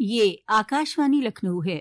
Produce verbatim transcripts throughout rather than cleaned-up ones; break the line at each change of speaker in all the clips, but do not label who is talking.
ये आकाशवाणी लखनऊ है।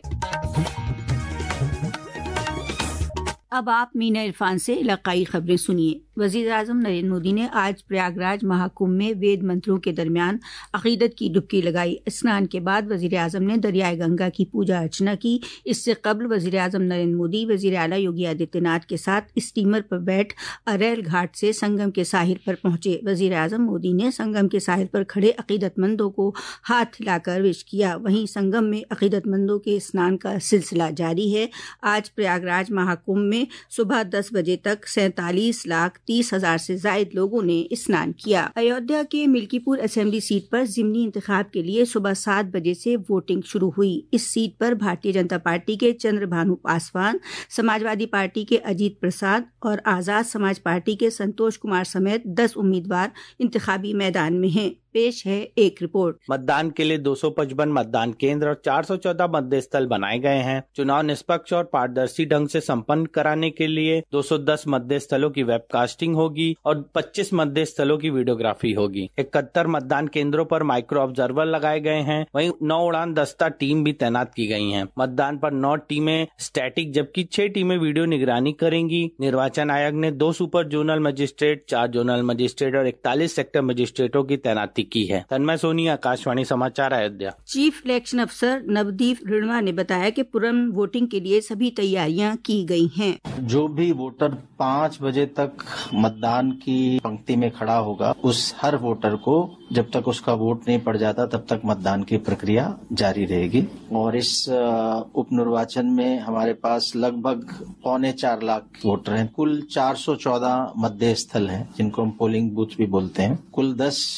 अब आप मीना इरफान से इलाकाई खबरें सुनिए। वजीर आजम नरेंद्र मोदी ने आज प्रयागराज महाकुंभ में वेद मंत्रों के दरमियान अकीदत की डुबकी लगाई। स्नान के बाद वजीर आजम ने दरियाए गंगा की पूजा अर्चना की। इससे कबल वजीर आजम नरेंद्र मोदी वजीर आला योगी आदित्यनाथ के साथ स्टीमर पर बैठ अरैल घाट से संगम के साहिल पर पहुंचे। वजीर आजम मोदी ने संगम के साहिल पर खड़े अकीदतमंदों को हाथ हिलाकर विश किया। वहीं संगम में अकीदतमंदों के स्नान का सिलसिला जारी है। आज प्रयागराज महाकुंभ में सुबह दस बजे तक सैंतालीस लाख तीस हजार से जायद लोगों ने स्नान किया। अयोध्या के मिल्कीपुर असेंबली सीट पर जिमनी इंतखाब के लिए सुबह सात बजे से वोटिंग शुरू हुई। इस सीट पर भारतीय जनता पार्टी के चंद्रभानु पासवान, समाजवादी पार्टी के अजीत प्रसाद और आजाद समाज पार्टी के संतोष कुमार समेत दस उम्मीदवार इंतखाबी मैदान में हैं। पेश है एक रिपोर्ट।
मतदान के लिए दो सौ पचपन मतदान केंद्र और चार सौ चौदह मतदेय स्थल बनाए गए हैं। चुनाव निष्पक्ष और पारदर्शी ढंग से संपन्न कराने के लिए दो सौ दस मतदेय स्थलों की वेबकास्टिंग होगी और पच्चीस मतदेय स्थलों की वीडियोग्राफी होगी। इकहत्तर मतदान केंद्रों पर माइक्रो ऑब्जर्वर लगाए गए हैं। वहीं नौ उड़ान दस्ता टीम भी तैनात की गई हैं। मतदान पर नौ टीमें स्टैटिक जबकि छह टीमें वीडियो निगरानी करेंगी। निर्वाचन आयोग ने दो सुपर जोनल मजिस्ट्रेट, चार जोनल मजिस्ट्रेट और इकतालीस सेक्टर मजिस्ट्रेटों की तैनाती की है। तन्मय सोनी, आकाशवाणी समाचार, अयोध्या।
चीफ इलेक्शन अफसर नवदीप रिणवा ने बताया कि पूर्ण वोटिंग के लिए सभी तैयारियां की गई हैं।
जो भी वोटर पाँच बजे तक मतदान की पंक्ति में खड़ा होगा, उस हर वोटर को जब तक उसका वोट नहीं पड़ जाता तब तक मतदान की प्रक्रिया जारी रहेगी। और इस उप निर्वाचन में हमारे पास लगभग पौने चार लाख वोटर हैं। कुल चार सौ चौदह मतदेय स्थल हैं, जिनको हम पोलिंग बूथ भी बोलते हैं। कुल दस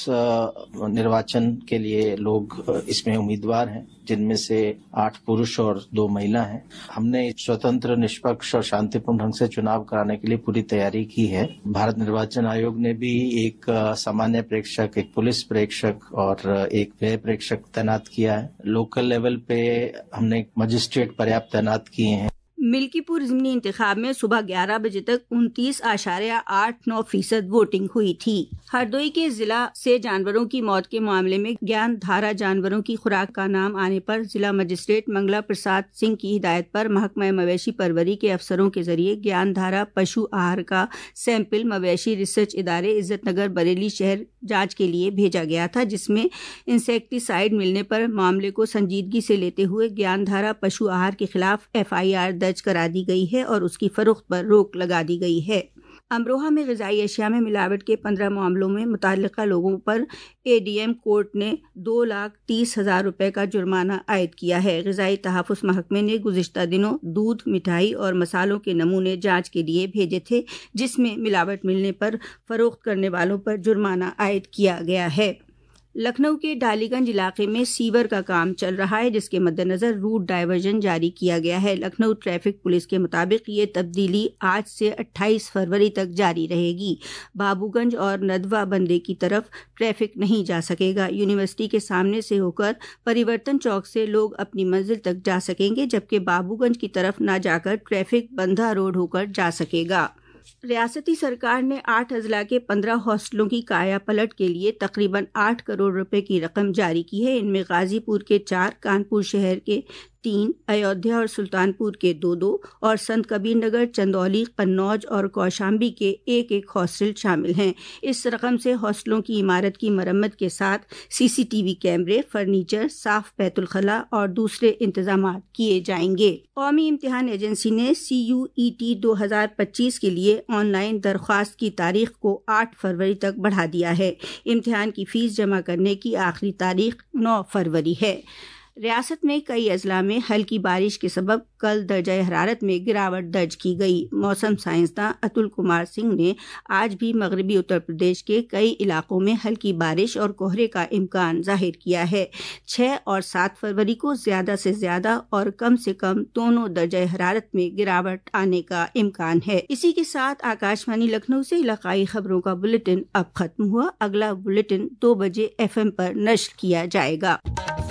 निर्वाचन के लिए लोग इसमें उम्मीदवार हैं, जिनमें से आठ पुरुष और दो महिला हैं। हमने स्वतंत्र, निष्पक्ष और शांतिपूर्ण ढंग से चुनाव कराने के लिए पूरी तैयारी की है। भारत निर्वाचन आयोग ने भी एक सामान्य प्रेक्षक, एक पुलिस प्रेक्षक और एक व्यय प्रेक्षक तैनात किया है। लोकल लेवल पे हमने मजिस्ट्रेट पर्याप्त तैनात किए हैं।
मिल्कीपुर जिमनी इंतखाब में सुबह ग्यारह बजे तक उनतीस आशार्य आठ नौ फीसद वोटिंग हुई थी। हरदोई के जिला से जानवरों की मौत के मामले में ज्ञान धारा जानवरों की खुराक का नाम आने पर जिला मजिस्ट्रेट मंगला प्रसाद सिंह की हिदायत पर महकमा मवेशी परवरी के अफसरों के जरिए ज्ञान धारा पशु आहार का सैंपल मवेशी रिसर्च इदारे इज्जतनगर बरेली शहर जांच के लिए भेजा गया था, जिसमें इंसेक्टिसाइड मिलने पर मामले को संजीदगी से लेते हुए ज्ञान धारा पशु आहार के खिलाफ एफ आई आर दर्ज करा दी गई है और उसकी फरोख्त पर रोक लगा दी गई है। अमरोहा में ग़िज़ाई अशिया में मिलावट के पंद्रह मामलों में मुतल्लिका लोगों पर ए डी एम कोर्ट ने दो लाख तीस हजार रुपए का जुर्माना आयद किया है। ग़िज़ाई तहफ़्फ़ुज़ महकमे ने गुज़िश्ता दिनों दूध, मिठाई और मसालों के नमूने जांच के लिए भेजे थे, जिसमें मिलावट मिलने पर फरोख्त करने वालों पर जुर्माना आयद किया गया है। लखनऊ के डालीगंज इलाके में सीवर का काम चल रहा है, जिसके मद्देनजर रूट डायवर्जन जारी किया गया है। लखनऊ ट्रैफिक पुलिस के मुताबिक ये तब्दीली आज से अट्ठाईस फरवरी तक जारी रहेगी। बाबूगंज और नदवा बंदे की तरफ ट्रैफिक नहीं जा सकेगा। यूनिवर्सिटी के सामने से होकर परिवर्तन चौक से लोग अपनी मंजिल तक जा सकेंगे, जबकि बाबूगंज की तरफ न जाकर ट्रैफिक बंधा रोड होकर जा सकेगा। रियासती सरकार ने आठ अजला के पंद्रह हॉस्टलों की काया पलट के लिए तकरीबन आठ करोड़ रुपए की रकम जारी की है। इनमें गाजीपुर के चार, कानपुर शहर के तीन, अयोध्या और सुल्तानपुर के दो दो और संत कबीर नगर, चंदौली, कन्नौज और कौशाम्बी के एक एक हॉस्टल शामिल हैं। इस रकम से हॉस्टलों की इमारत की मरम्मत के साथ सी सी टी वी कैमरे, फर्नीचर, साफ बैतुल खला और दूसरे इंतजाम किए जाएंगे। कौमी इम्तिहान एजेंसी ने सी यू ई टी दो हजार पच्चीस के लिए ऑनलाइन दरख्वास्त की तारीख को आठ फरवरी तक बढ़ा दिया है। इम्तिहान की फीस जमा करने की आखिरी तारीख नौ फरवरी है। रियासत में कई अजला में हल्की बारिश के सबब कल दर्जा हरारत में गिरावट दर्ज की गई। मौसम साइंसदान अतुल कुमार सिंह ने आज भी मगरबी उत्तर प्रदेश के कई इलाकों में हल्की बारिश और कोहरे का इम्कान जाहिर किया है। छह और सात फरवरी को ज्यादा से ज्यादा और कम से कम दोनों दर्जा हरारत में गिरावट आने का इम्कान है। इसी के साथ आकाशवाणी लखनऊ से इलाकाई खबरों का बुलेटिन अब खत्म हुआ। अगला बुलेटिन दो बजे एफ एम पर नश्र किया जाएगा।